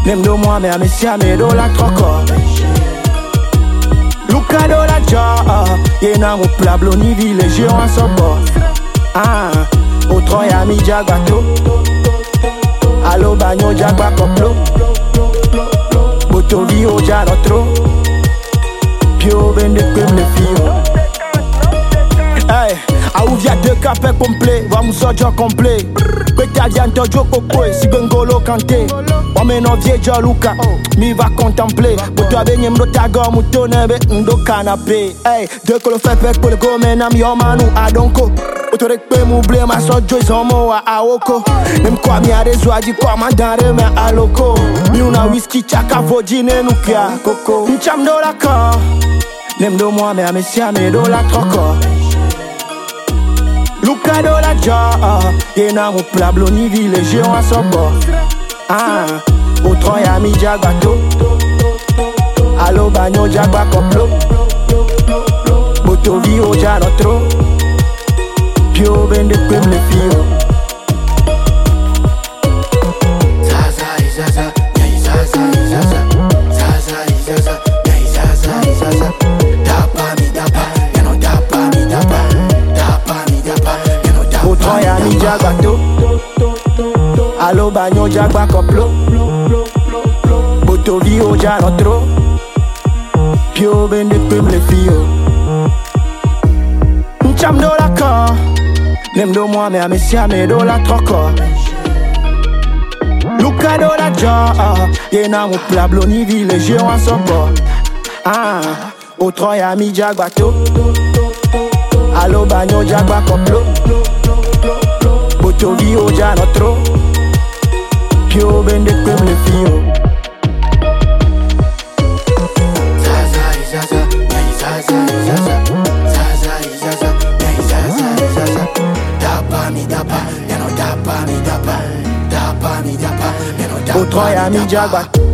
Nem do moi me amesiame do la troko. Luka do la ja. Ye na mo plablo ni village en sobo. O troya mi jagbato. Allo bagno jagba koplo. Boto vi o ja notro. Pio bende kwem le fio. Hey, a ouvia de café complet, vamos só de complet. Coitadinha de coco, si bengolo canté. Homem no viejo Luca, mi va contempler. Boto abenye mdotago mutonebe ndo canapé. Hey, de que le fait pek pour le gomen na mi omanu adonko. Boto rekpe mu ble ma so joy homo a aoko. Même quoi mi a rezo di quoi mandare me aloko. Mi una whisky chaka vodine nukia coco. Ncham do la ka. Nem do moi me amesiame do la troko. Luka do la ja. Ye na mo plablo ni village en sobo. O troya mi jagbato. Allo bagno jagba koplo. Boto vi o ja notro. Pio bende kwem le fio. Zaza izaza, nyai zaza izaza. Zaza izaza, nyai zaza izaza. Dapa mi dapa, yano dapa mi dapa. Dapa mi dapa, yano dapa. O troya mi jagbato. Allo bagno jagba koplo. Boto vi o ja notro. Pio bende kwem le fio. Ncham do la ka. Nem do moi me amesiame do la troko. Luka do la ja. Ye na mo plablo ni village en sobo. O troya mi jagbato. Allo bagno jagba koplo. Boto vi o ja notro. Pio bende kwem le fio. Zaza izaza, nyai zaza izaza. Zaza izaza, nyai zaza izaza. Dapa mi dapa, yano dapa mi dapa. Dapa mi dapa, yano dapa. O troya mi jagba.